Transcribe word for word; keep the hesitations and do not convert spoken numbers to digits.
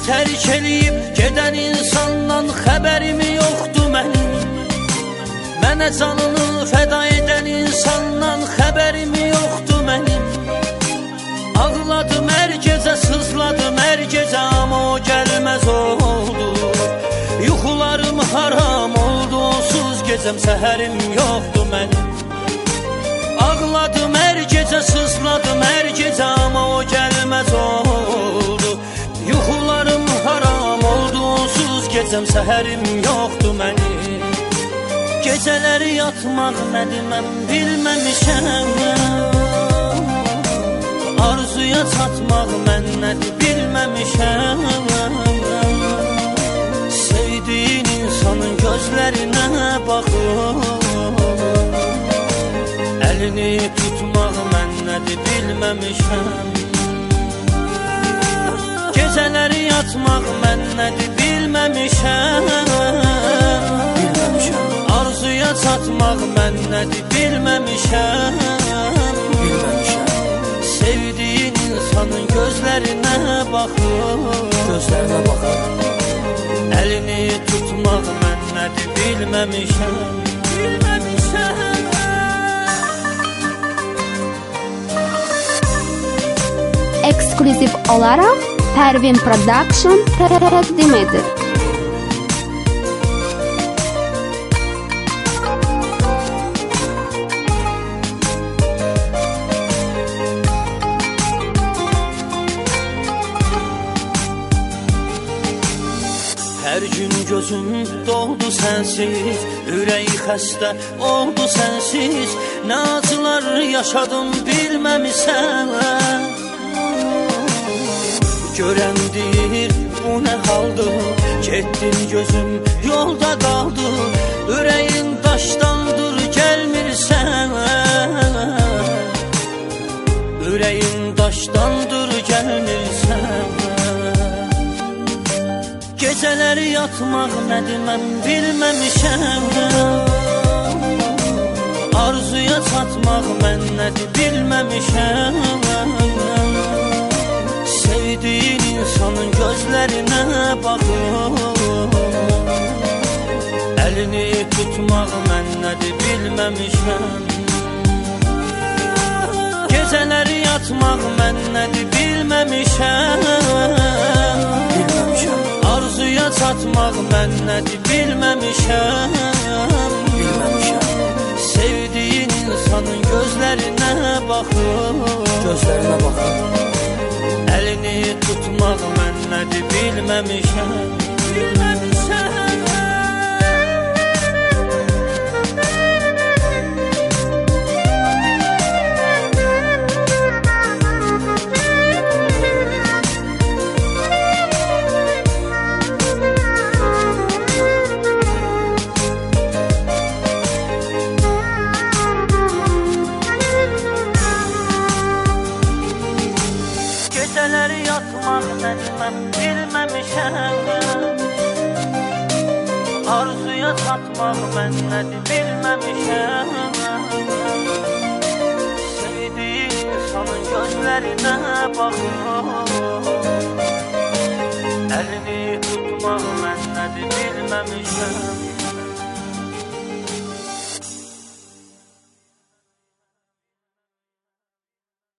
tərk eləyib gedən insandan xəbərim yoxdur mənim. Mənə canını fəda edən insandan xəbərim yoxdur mənim. Ağladım hər gecə, sızladım hər gecə, amma o gəlməz oldu. Yuxularım haram oldu, onsuz gecəm səhərim yoxdur mənim. Ağladım hər gecə, sızladım hər gecə, amma o gəlməz oldu. Yuxularım haram oldu, onsuz gecəm səhərim yoxdur mənim. Gecələri yatmaq nədir mən bilməmişəm, arzuya çatmaq mən nədir bilməmişəm. Sevdiyin insanın gözlərinə baxıb əlini tutmaq mən nədir bilməmişəm. Gecələri yatmaq mən nədir bilməmişəm, bilməmişəm. Arzuya çatmaq mən nədir bilməmişəm, bilməmişəm. Sevdiyin insanın gözlərinə baxıb, gözlərinə baxıb əlini tutmaq mən nədir bilməmişəm, bilməmişəm. Ekskluziv olarak Pervin Production təqdim edir. Hər gün gözüm doldu sənsiz, ürəyi xəstə oldu sənsiz. Nə acılar yaşadım bilməmisən. Görən deyir bu nə haldır, getdin gözüm yolda qaldı. Ürəyin daşdandır gəlmirsən, ürəyin daşdandır gəlmirsən. Gecələri yatmaq nədir mən bilməmişəm, arzuya çatmaq mən nədir bilməmişəm. Sevdiyin insanın gözlərinə baxıb əlini tutmaq mən nədir bilməmişəm. Gecələri yatmaq mən nədir bilməmişəm, bilməmişəm. Arzuya çatmaq mən nədir bilməmişəm, bilməmişəm. Sevdiyin insanın gözlərinə baxıb, gözlərinə baxıb əlini tutmaq mən nədir bilməmişəm, bilməmişəm. Gecələri yatmaq nədir mən bilməmişəm, arzuya çatmaq mən nədir bilməmişəm. Sevdiyin insanın gözlərinə baxıb əlini tutmaq mən nədir bilməmişəm.